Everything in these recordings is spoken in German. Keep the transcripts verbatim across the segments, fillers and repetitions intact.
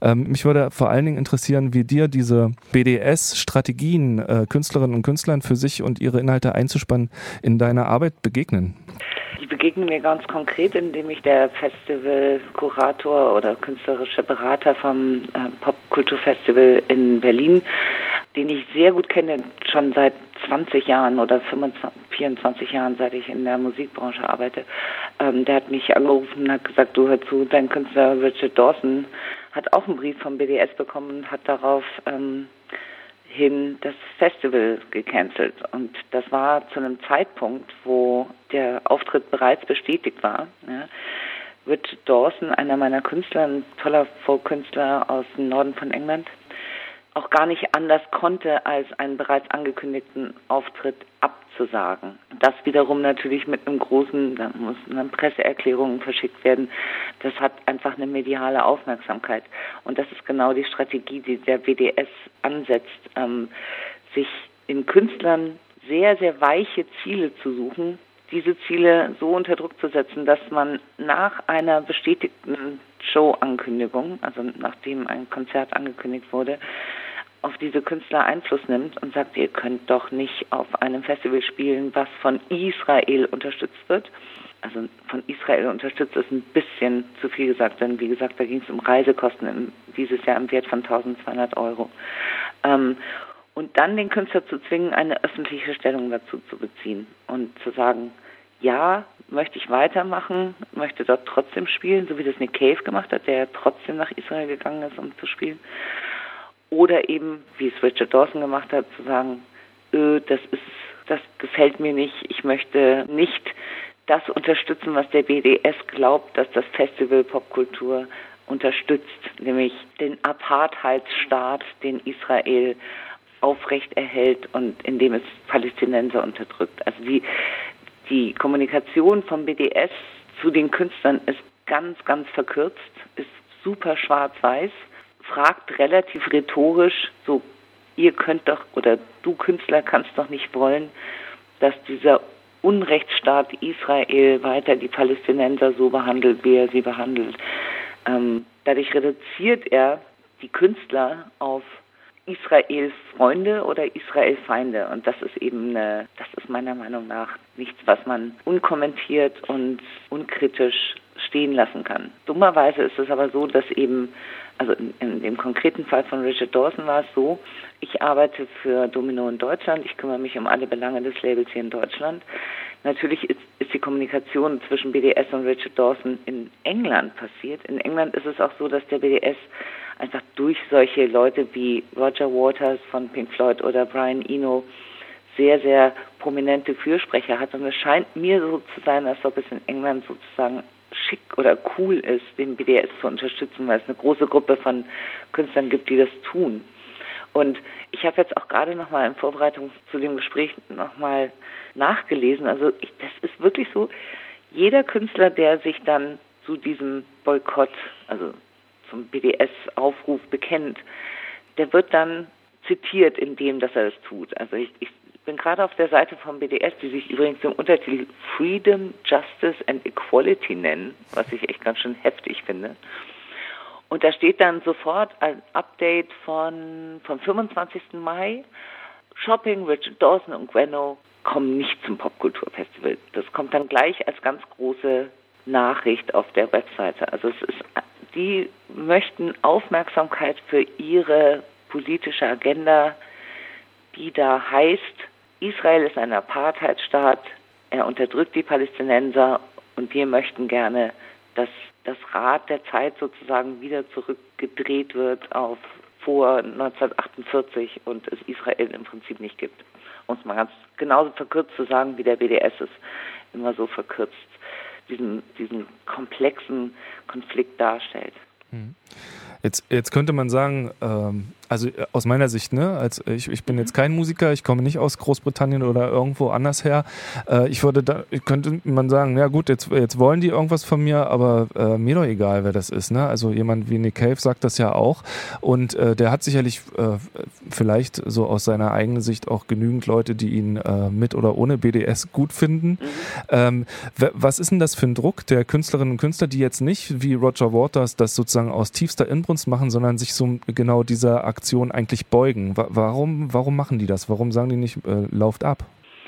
Ähm, mich würde vor allen Dingen interessieren, wie dir diese B D S-Strategien, äh, Künstlerinnen und Künstlern für sich und ihre Inhalte einzuspannen, in deiner Arbeit begegnen. Die begegnen mir ganz konkret, indem ich der Festivalkurator oder künstlerische Berater vom äh, Popkulturfestival in Berlin, den ich sehr gut kenne, schon seit zwanzig Jahren oder fünfundzwanzig, vierundzwanzig Jahren, seit ich in der Musikbranche arbeite, ähm, der hat mich angerufen und hat gesagt, du hör zu, dein Künstler Richard Dawson hat auch einen Brief vom B D S bekommen und hat darauf ähm, hin das Festival gecancelt. Und das war zu einem Zeitpunkt, wo der Auftritt bereits bestätigt war. Ja. Richard Dawson, einer meiner Künstler, ein toller Folkkünstler aus dem Norden von England, auch gar nicht anders konnte, als einen bereits angekündigten Auftritt abzusagen. Das wiederum natürlich mit einem großen, da mussten dann Presseerklärungen verschickt werden. Das hat einfach eine mediale Aufmerksamkeit. Und das ist genau die Strategie, die der B D S ansetzt, ähm, sich in Künstlern sehr, sehr weiche Ziele zu suchen, diese Ziele so unter Druck zu setzen, dass man nach einer bestätigten Show-Ankündigung, also nachdem ein Konzert angekündigt wurde, auf diese Künstler Einfluss nimmt und sagt, ihr könnt doch nicht auf einem Festival spielen, was von Israel unterstützt wird. Also von Israel unterstützt ist ein bisschen zu viel gesagt, denn wie gesagt, da ging es um Reisekosten im, dieses Jahr im Wert von eintausendzweihundert Euro. Ähm, und dann den Künstler zu zwingen, eine öffentliche Stellung dazu zu beziehen und zu sagen, ja, möchte ich weitermachen, möchte dort trotzdem spielen, so wie das Nick Cave gemacht hat, der ja trotzdem nach Israel gegangen ist, um zu spielen. Oder eben, wie es Richard Dawson gemacht hat, zu sagen, öh, das ist, das gefällt mir nicht, ich möchte nicht das unterstützen, was der B D S glaubt, dass das Festival Popkultur unterstützt, nämlich den Apartheidsstaat, den Israel aufrecht erhält und in dem es Palästinenser unterdrückt. Also die Die Kommunikation vom B D S zu den Künstlern ist ganz, ganz verkürzt, ist super schwarz-weiß, fragt relativ rhetorisch, so, ihr könnt doch, oder du Künstler kannst doch nicht wollen, dass dieser Unrechtsstaat Israel weiter die Palästinenser so behandelt, wie er sie behandelt. Ähm, dadurch reduziert er die Künstler auf Israels Freunde oder Israel Feinde. Und das ist eben eine, das ist meiner Meinung nach nichts, was man unkommentiert und unkritisch stehen lassen kann. Dummerweise ist es aber so, dass eben, also in, in dem konkreten Fall von Richard Dawson war es so, ich arbeite für Domino in Deutschland, ich kümmere mich um alle Belange des Labels hier in Deutschland. Natürlich ist, ist die Kommunikation zwischen B D S und Richard Dawson in England passiert. In England ist es auch so, dass der B D S einfach durch solche Leute wie Roger Waters von Pink Floyd oder Brian Eno sehr, sehr prominente Fürsprecher hat. Und es scheint mir so zu sein, als ob es in England sozusagen schick oder cool ist, den B D S zu unterstützen, weil es eine große Gruppe von Künstlern gibt, die das tun. Und ich habe jetzt auch gerade nochmal in Vorbereitung zu dem Gespräch nochmal nachgelesen. Also ich, das ist wirklich so, jeder Künstler, der sich dann zu diesem Boykott, also zum B D S-Aufruf bekennt, der wird dann zitiert in dem, dass er es tut. Also ich, ich bin gerade auf der Seite vom B D S, die sich übrigens im Untertitel Freedom, Justice and Equality nennen, was ich echt ganz schön heftig finde. Und da steht dann sofort ein Update von vom fünfundzwanzigsten Mai. Shopping, Richard Dawson und Gwenno kommen nicht zum Popkulturfestival. Das kommt dann gleich als ganz große Nachricht auf der Webseite. Also es ist, die möchten Aufmerksamkeit für ihre politische Agenda, die da heißt, Israel ist ein Apartheidstaat, er unterdrückt die Palästinenser und wir möchten gerne, dass das Rad der Zeit sozusagen wieder zurückgedreht wird auf vor neunzehnhundertachtundvierzig und es Israel im Prinzip nicht gibt. Um es mal ganz genauso verkürzt zu sagen, wie der B D S es immer so verkürzt diesen, diesen komplexen Konflikt darstellt. Hm. Jetzt, jetzt könnte man sagen, ähm, also aus meiner Sicht, ne, als ich, ich bin jetzt kein Musiker, ich komme nicht aus Großbritannien oder irgendwo anders her. Äh, ich würde da, könnte man sagen, ja gut, jetzt, jetzt wollen die irgendwas von mir, aber äh, mir doch egal, wer das ist, ne? Also jemand wie Nick Cave sagt das ja auch und äh, der hat sicherlich äh, vielleicht so aus seiner eigenen Sicht auch genügend Leute, die ihn äh, mit oder ohne B D S gut finden. Mhm. Ähm, w- was ist denn das für ein Druck der Künstlerinnen und Künstler, die jetzt nicht wie Roger Waters das sozusagen aus tiefster Inbrunst Kampfkunst machen, sondern sich so genau dieser Aktion eigentlich beugen. Wa- warum, warum machen die das? Warum sagen die nicht, äh, lauft ab?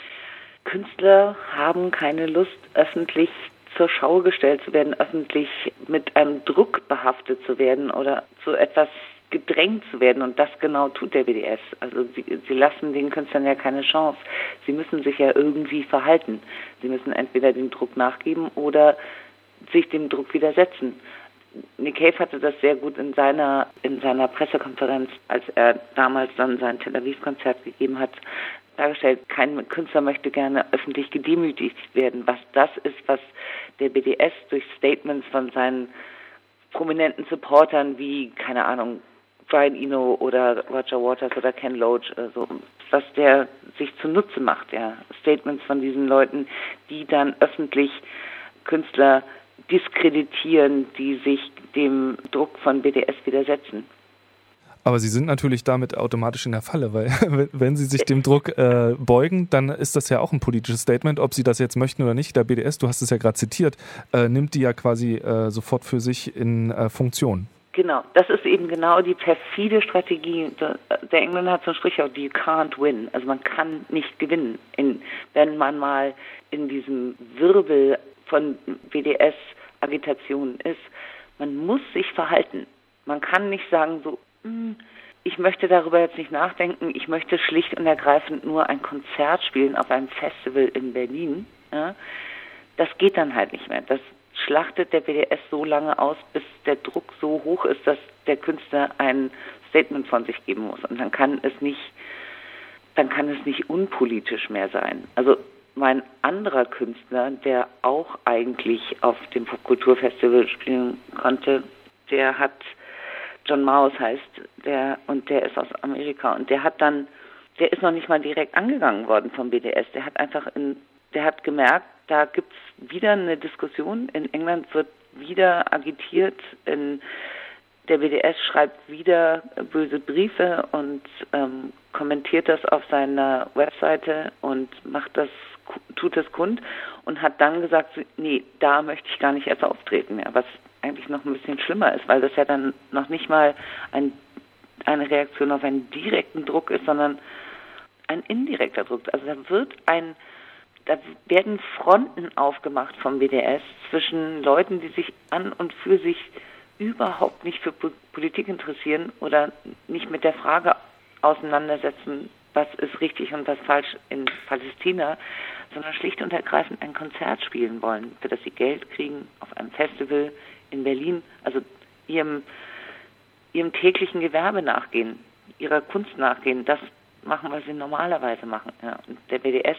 Künstler haben keine Lust, öffentlich zur Schau gestellt zu werden, öffentlich mit einem Druck behaftet zu werden oder zu etwas gedrängt zu werden. Und das genau tut der B D S. Also sie, sie lassen den Künstlern ja keine Chance. Sie müssen sich ja irgendwie verhalten. Sie müssen entweder dem Druck nachgeben oder sich dem Druck widersetzen. Nick Cave hatte das sehr gut in seiner, in seiner Pressekonferenz, als er damals dann sein Tel Aviv-Konzert gegeben hat, dargestellt. Kein Künstler möchte gerne öffentlich gedemütigt werden. Was das ist, was der B D S durch Statements von seinen prominenten Supportern wie, keine Ahnung, Brian Eno oder Roger Waters oder Ken Loach, also was der sich zunutze macht, ja. Statements von diesen Leuten, die dann öffentlich Künstler diskreditieren, die sich dem Druck von B D S widersetzen. Aber sie sind natürlich damit automatisch in der Falle, weil wenn sie sich dem Druck äh, beugen, dann ist das ja auch ein politisches Statement, ob sie das jetzt möchten oder nicht. Der B D S, du hast es ja gerade zitiert, äh, nimmt die ja quasi äh, sofort für sich in äh, Funktion. Genau, das ist eben genau die perfide Strategie. Der Engländer hat so ein Sprichwort, you can't win. Also man kann nicht gewinnen, in, wenn man mal in diesem Wirbel von B D S-Agitation ist. Man muss sich verhalten. Man kann nicht sagen so, ich möchte darüber jetzt nicht nachdenken, ich möchte schlicht und ergreifend nur ein Konzert spielen auf einem Festival in Berlin. Ja, das geht dann halt nicht mehr. Das schlachtet der B D S so lange aus, bis der Druck so hoch ist, dass der Künstler ein Statement von sich geben muss. Und dann kann es nicht, dann kann es nicht unpolitisch mehr sein. Also mein anderer Künstler, der auch eigentlich auf dem Popkulturfestival spielen konnte, der hat John Maus heißt der und der ist aus Amerika und der hat dann, der ist noch nicht mal direkt angegangen worden vom B D S. Der hat einfach in, der hat gemerkt, da gibt's wieder eine Diskussion. In England wird wieder agitiert. In, der B D S schreibt wieder böse Briefe und ähm, kommentiert das auf seiner Webseite und macht das, tut das kund und hat dann gesagt, nee, da möchte ich gar nicht erst auftreten mehr, was eigentlich noch ein bisschen schlimmer ist, weil das ja dann noch nicht mal ein, eine Reaktion auf einen direkten Druck ist, sondern ein indirekter Druck. Also da wird ein, da werden Fronten aufgemacht vom B D S zwischen Leuten, die sich an und für sich überhaupt nicht für Politik interessieren oder nicht mit der Frage auseinandersetzen, was ist richtig und was falsch in Palästina, sondern schlicht und ergreifend ein Konzert spielen wollen, für das sie Geld kriegen auf einem Festival in Berlin, also ihrem, ihrem täglichen Gewerbe nachgehen, ihrer Kunst nachgehen, das machen, was sie normalerweise machen. Ja. Und der B D S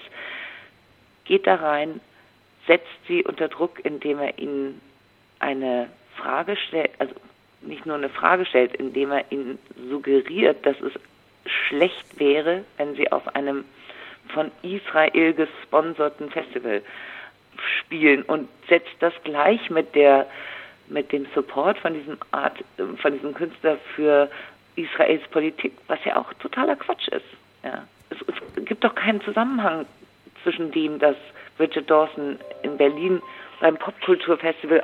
geht da rein, setzt sie unter Druck, indem er ihnen eine Frage stellt, also nicht nur eine Frage stellt, indem er ihnen suggeriert, dass es schlecht wäre, wenn sie auf einem von Israel gesponserten Festival spielen und setzt das gleich mit der mit dem Support von diesem Art, von diesem Künstler für Israels Politik, was ja auch totaler Quatsch ist. Ja. Es, es gibt doch keinen Zusammenhang zwischen dem, dass Richard Dawson in Berlin beim Popkulturfestival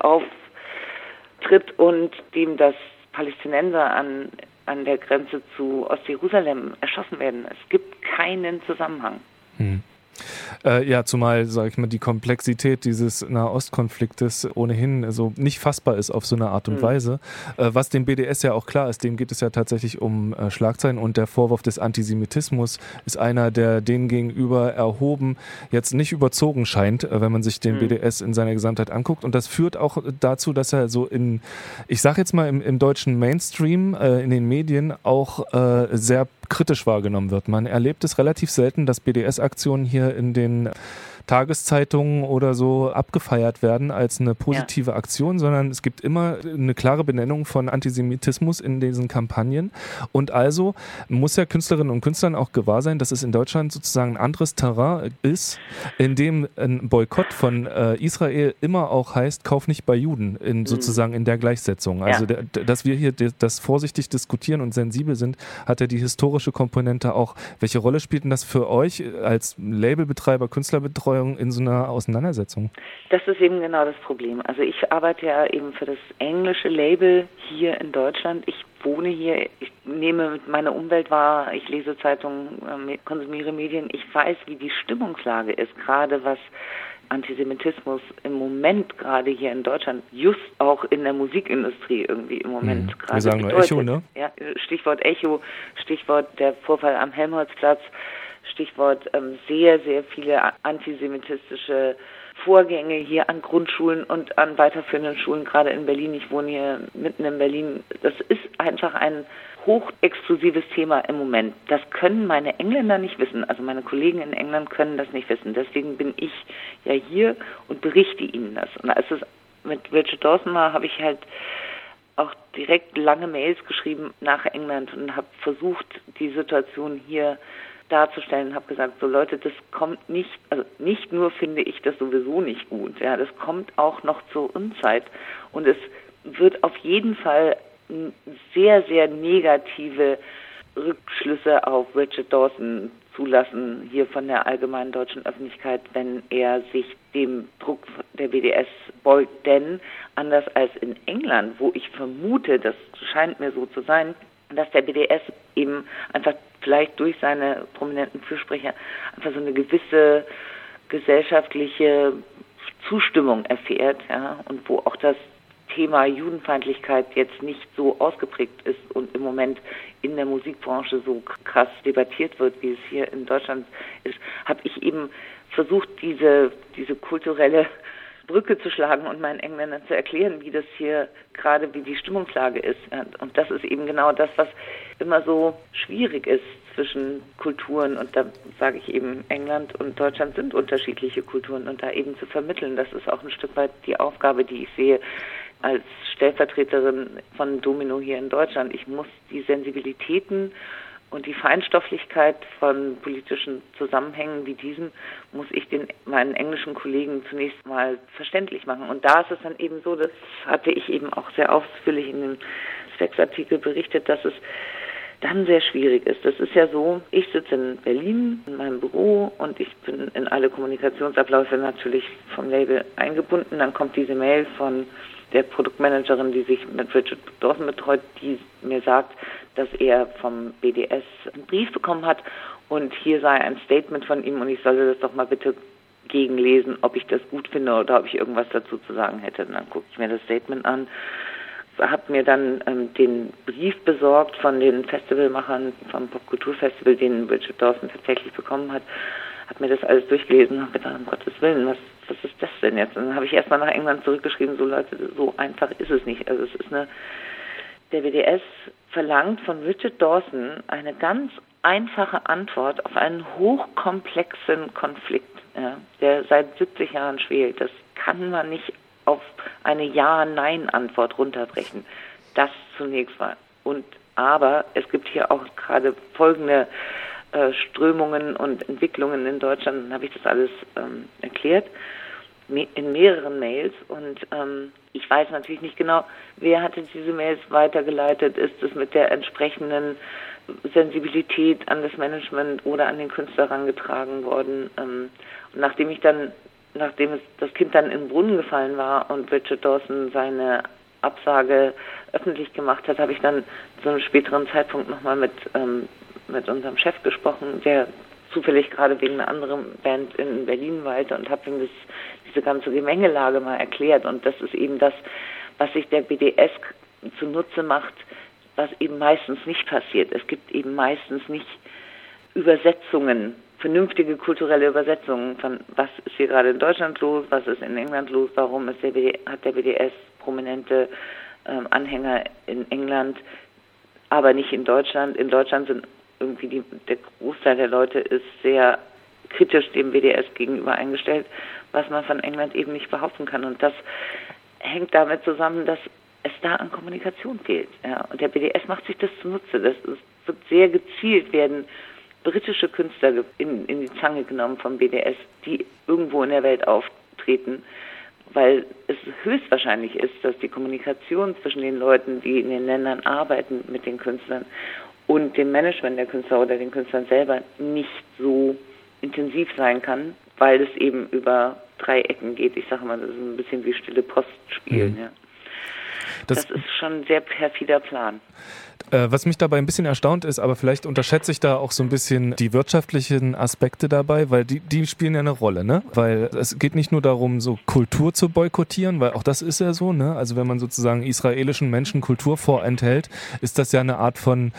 auftritt und dem, dass Palästinenser an, an der Grenze zu Ostjerusalem erschossen werden. Es gibt keinen Zusammenhang. Hm. Äh, ja, zumal, sage ich mal, die Komplexität dieses Nahostkonfliktes ohnehin so nicht fassbar ist auf so eine Art und mhm. Weise. Äh, was dem B D S ja auch klar ist, dem geht es ja tatsächlich um äh, Schlagzeilen und der Vorwurf des Antisemitismus ist einer, der denen gegenüber erhoben jetzt nicht überzogen scheint, äh, wenn man sich den mhm. B D S in seiner Gesamtheit anguckt. Und das führt auch dazu, dass er so in, ich sage jetzt mal im, im deutschen Mainstream, äh, in den Medien auch äh, sehr kritisch wahrgenommen wird. Man erlebt es relativ selten, dass B D S-Aktionen hier in den Tageszeitungen oder so abgefeiert werden als eine positive ja. Aktion, sondern es gibt immer eine klare Benennung von Antisemitismus in diesen Kampagnen. Und also muss ja Künstlerinnen und Künstlern auch gewahr sein, dass es in Deutschland sozusagen ein anderes Terrain ist, in dem ein Boykott von äh, Israel immer auch heißt, kauf nicht bei Juden, in, sozusagen in der Gleichsetzung. Also ja. der, dass wir hier das vorsichtig diskutieren und sensibel sind, hat ja die historische Komponente auch. Welche Rolle spielt denn das für euch als Labelbetreiber, Künstlerbetreuer, Medienbetreuung in so einer Auseinandersetzung? Das ist eben genau das Problem. Also ich arbeite ja eben für das englische Label hier in Deutschland. Ich wohne hier, ich nehme meine Umwelt wahr, ich lese Zeitungen, konsumiere Medien. Ich weiß, wie die Stimmungslage ist, gerade was Antisemitismus im Moment gerade hier in Deutschland, just auch in der Musikindustrie irgendwie im Moment hm. gerade Wir sagen bedeutet. Echo, ne? Ja, Stichwort Echo, Stichwort der Vorfall am Helmholtzplatz, Stichwort ähm, sehr, sehr viele antisemitistische Vorgänge hier an Grundschulen und an weiterführenden Schulen, gerade in Berlin. Ich wohne hier mitten in Berlin. Das ist einfach ein hochexklusives Thema im Moment. Das können meine Engländer nicht wissen. Also meine Kollegen in England können das nicht wissen. Deswegen bin ich ja hier und berichte ihnen das. Und als es mit Richard Dawson war, habe ich halt auch direkt lange Mails geschrieben nach England und habe versucht, die Situation hier darzustellen, habe gesagt, so Leute, das kommt nicht, also nicht nur finde ich das sowieso nicht gut, ja, das kommt auch noch zur Unzeit und es wird auf jeden Fall sehr, sehr negative Rückschlüsse auf Richard Dawson zulassen, hier von der allgemeinen deutschen Öffentlichkeit, wenn er sich dem Druck der B D S beugt, denn anders als in England, wo ich vermute, das scheint mir so zu sein, dass der B D S eben einfach vielleicht durch seine prominenten Fürsprecher einfach so eine gewisse gesellschaftliche Zustimmung erfährt, ja, und wo auch das Thema Judenfeindlichkeit jetzt nicht so ausgeprägt ist und im Moment in der Musikbranche so krass debattiert wird, wie es hier in Deutschland ist, habe ich eben versucht, diese, diese kulturelle Brücke zu schlagen und meinen Engländern zu erklären, wie das hier gerade, wie die Stimmungslage ist. Und das ist eben genau das, was immer so schwierig ist zwischen Kulturen. Und da sage ich eben, England und Deutschland sind unterschiedliche Kulturen. Und da eben zu vermitteln, das ist auch ein Stück weit die Aufgabe, die ich sehe als Stellvertreterin von Domino hier in Deutschland. Ich muss die Sensibilitäten und die Feinstofflichkeit von politischen Zusammenhängen wie diesen muss ich den meinen englischen Kollegen zunächst mal verständlich machen. Und da ist es dann eben so, das hatte ich eben auch sehr ausführlich in dem Specs-Artikel berichtet, dass es dann sehr schwierig ist. Das ist ja so, ich sitze in Berlin in meinem Büro und ich bin in alle Kommunikationsabläufe natürlich vom Label eingebunden. Dann kommt diese Mail von der Produktmanagerin, die sich mit Richard Dawson betreut, die mir sagt, dass er vom B D S einen Brief bekommen hat und hier sei ein Statement von ihm und ich solle das doch mal bitte gegenlesen, ob ich das gut finde oder ob ich irgendwas dazu zu sagen hätte. Und dann gucke ich mir das Statement an, habe mir dann ähm, den Brief besorgt von den Festivalmachern vom Popkulturfestival, den Richard Dawson tatsächlich bekommen hat, habe mir das alles durchgelesen und habe gedacht, um Gottes Willen, was, was ist das denn jetzt? Und dann habe ich erstmal nach England zurückgeschrieben, so Leute, so einfach ist es nicht. Also es ist eine, der B D S verlangt von Richard Dawson eine ganz einfache Antwort auf einen hochkomplexen Konflikt, ja, der seit siebzig Jahren schwelt. Das kann man nicht auf eine Ja-Nein-Antwort runterbrechen. Das zunächst mal. Und aber es gibt hier auch gerade folgende äh, Strömungen und Entwicklungen in Deutschland, dann habe ich das alles ähm, erklärt, me- in mehreren Mails und ähm, ich weiß natürlich nicht genau, wer hatte diese Mails weitergeleitet, ist es mit der entsprechenden Sensibilität an das Management oder an den Künstler herangetragen worden. Ähm, und nachdem ich dann Nachdem es, das Kind dann in den Brunnen gefallen war und Richard Dawson seine Absage öffentlich gemacht hat, habe ich dann zu einem späteren Zeitpunkt nochmal mit, ähm, mit unserem Chef gesprochen, der zufällig gerade wegen einer anderen Band in Berlin weilte und habe ihm das, diese ganze Gemengelage mal erklärt. Und das ist eben das, was sich der B D S zunutze macht, was eben meistens nicht passiert. Es gibt eben meistens nicht Übersetzungen, vernünftige kulturelle Übersetzungen von was ist hier gerade in Deutschland los, was ist in England los, warum ist der B D, hat der B D S prominente ähm, Anhänger in England, aber nicht in Deutschland. In Deutschland sind irgendwie die, der Großteil der Leute ist sehr kritisch dem B D S gegenüber eingestellt, was man von England eben nicht behaupten kann. Und das hängt damit zusammen, dass es da an Kommunikation fehlt. Ja. Und der B D S macht sich das zunutze. Das ist, wird sehr gezielt werden britische Künstler in, in die Zange genommen vom B D S, die irgendwo in der Welt auftreten, weil es höchstwahrscheinlich ist, dass die Kommunikation zwischen den Leuten, die in den Ländern arbeiten mit den Künstlern und dem Management der Künstler oder den Künstlern selber nicht so intensiv sein kann, weil es eben über drei Ecken geht. Ich sage mal, das ist ein bisschen wie stille Post spielen. Mhm. Ja. Das, das ist schon ein sehr perfider Plan. Was mich dabei ein bisschen erstaunt ist, aber vielleicht unterschätze ich da auch so ein bisschen die wirtschaftlichen Aspekte dabei, weil die, die spielen ja eine Rolle, ne? Weil es geht nicht nur darum, so Kultur zu boykottieren, weil auch das ist ja so, ne? Also wenn man sozusagen israelischen Menschen Kultur vorenthält, ist das ja eine Art von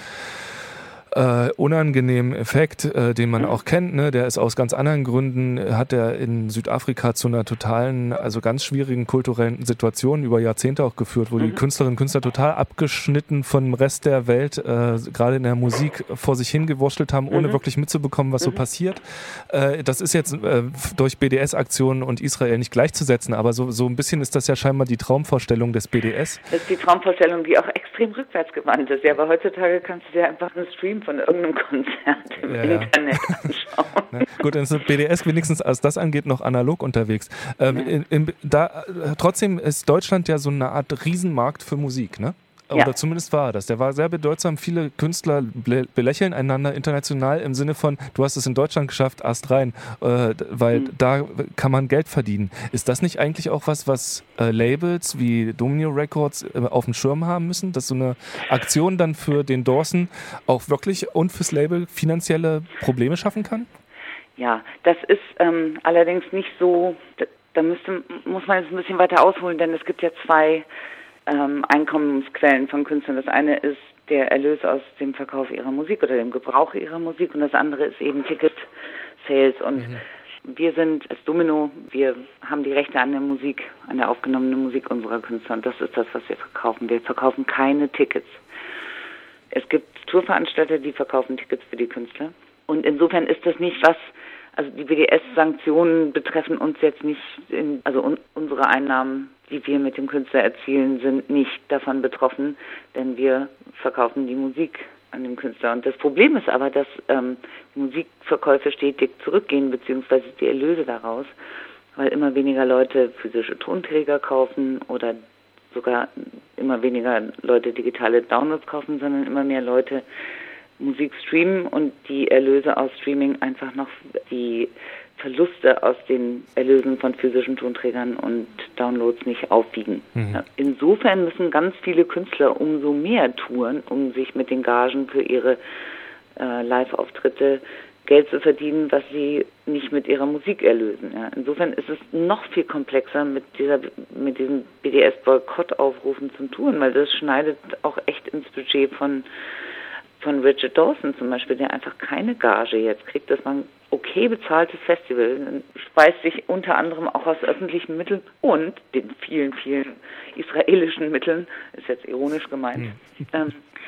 Äh, unangenehmen Effekt, äh, den man auch kennt, ne? Der ist aus ganz anderen Gründen, hat er in Südafrika zu einer totalen, also ganz schwierigen kulturellen Situation über Jahrzehnte auch geführt, wo mhm. die Künstlerinnen und Künstler total abgeschnitten vom Rest der Welt, äh, gerade in der Musik vor sich hingewurschtelt haben, ohne mhm. wirklich mitzubekommen, was mhm. so passiert. Äh, das ist jetzt äh, durch B D S-Aktionen und Israel nicht gleichzusetzen, aber so, so ein bisschen ist das ja scheinbar die Traumvorstellung des B D S. Das ist die Traumvorstellung, die auch extrem rückwärtsgewandt ist. Ja, aber heutzutage kannst du dir einfach einen Stream von irgendeinem Konzert im ja, Internet ja. anschauen. Na, gut, dann ist das B D S wenigstens, was das angeht, noch analog unterwegs. Ähm, ja. in, in, da, trotzdem ist Deutschland ja so eine Art Riesenmarkt für Musik, ne? Oder ja. zumindest war das. Der war sehr bedeutsam. Viele Künstler belächeln einander international im Sinne von, du hast es in Deutschland geschafft, Ast rein, äh, weil mhm. da kann man Geld verdienen. Ist das nicht eigentlich auch was, was äh, Labels wie Domino Records äh, auf dem Schirm haben müssen, dass so eine Aktion dann für den Dawson auch wirklich und fürs Label finanzielle Probleme schaffen kann? Ja, das ist ähm, allerdings nicht so, da, da müsste, muss man jetzt ein bisschen weiter ausholen, denn es gibt ja zwei Ähm, Einkommensquellen von Künstlern. Das eine ist der Erlös aus dem Verkauf ihrer Musik oder dem Gebrauch ihrer Musik und das andere ist eben Ticket-Sales. Und mhm. wir sind als Domino, wir haben die Rechte an der Musik, an der aufgenommenen Musik unserer Künstler und das ist das, was wir verkaufen. Wir verkaufen keine Tickets. Es gibt Tourveranstalter, die verkaufen Tickets für die Künstler und insofern ist das nicht was, also die B D S-Sanktionen betreffen uns jetzt nicht, in, also un, unsere Einnahmen, die wir mit dem Künstler erzielen, sind nicht davon betroffen, denn wir verkaufen die Musik an den Künstler. Und das Problem ist aber, dass ähm, die Musikverkäufe stetig zurückgehen, beziehungsweise die Erlöse daraus, weil immer weniger Leute physische Tonträger kaufen oder sogar immer weniger Leute digitale Downloads kaufen, sondern immer mehr Leute Musik streamen und die Erlöse aus Streaming einfach noch die Verluste aus den Erlösen von physischen Tonträgern und Downloads nicht aufwiegen. Mhm. Ja, insofern müssen ganz viele Künstler umso mehr touren, um sich mit den Gagen für ihre äh, Live-Auftritte Geld zu verdienen, was sie nicht mit ihrer Musik erlösen. Ja. Insofern ist es noch viel komplexer mit dieser mit diesen B D S-Boykott-Aufrufen zum Touren, weil das schneidet auch echt ins Budget von von Richard Dawson zum Beispiel, der einfach keine Gage jetzt kriegt. Das war ein okay bezahltes Festival, speist sich unter anderem auch aus öffentlichen Mitteln und den vielen, vielen israelischen Mitteln, ist jetzt ironisch gemeint. Mhm. Ähm,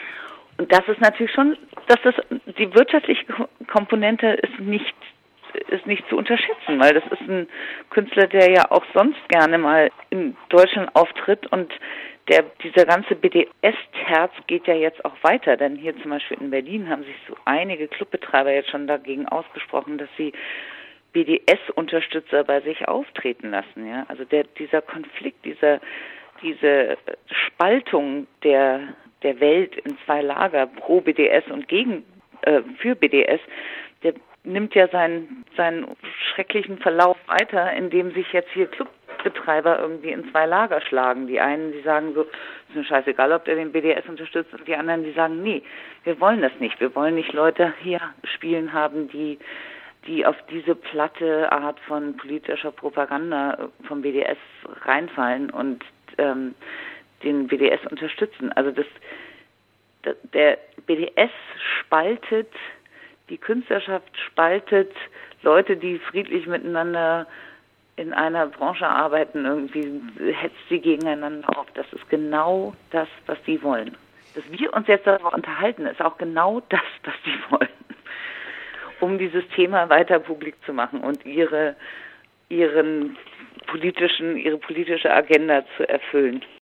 und das ist natürlich schon, dass das die wirtschaftliche Komponente ist nicht ist nicht zu unterschätzen, weil das ist ein Künstler, der ja auch sonst gerne mal in Deutschland auftritt und der, dieser ganze B D S-Terz geht ja jetzt auch weiter, denn hier zum Beispiel in Berlin haben sich so einige Clubbetreiber jetzt schon dagegen ausgesprochen, dass sie B D S-Unterstützer bei sich auftreten lassen. Ja? Also der, dieser Konflikt, dieser, diese Spaltung der, der Welt in zwei Lager, pro B D S und gegen äh, für B D S, der nimmt ja seinen, seinen schrecklichen Verlauf weiter, indem sich jetzt hier Clubbetreiber irgendwie in zwei Lager schlagen. Die einen, die sagen so, ist mir scheißegal, ob der den B D S unterstützt, und die anderen, die sagen, nee, wir wollen das nicht. Wir wollen nicht Leute hier spielen haben, die die auf diese platte Art von politischer Propaganda vom B D S reinfallen und ähm, den B D S unterstützen. Also das, das der B D S spaltet die Künstlerschaft, spaltet Leute, die friedlich miteinander in einer Branche arbeiten, irgendwie hetzt sie gegeneinander auf. Das ist genau das, was die wollen. Dass wir uns jetzt darüber unterhalten, ist auch genau das, was die wollen, um dieses Thema weiter publik zu machen und ihre, ihren politischen, ihre politische Agenda zu erfüllen.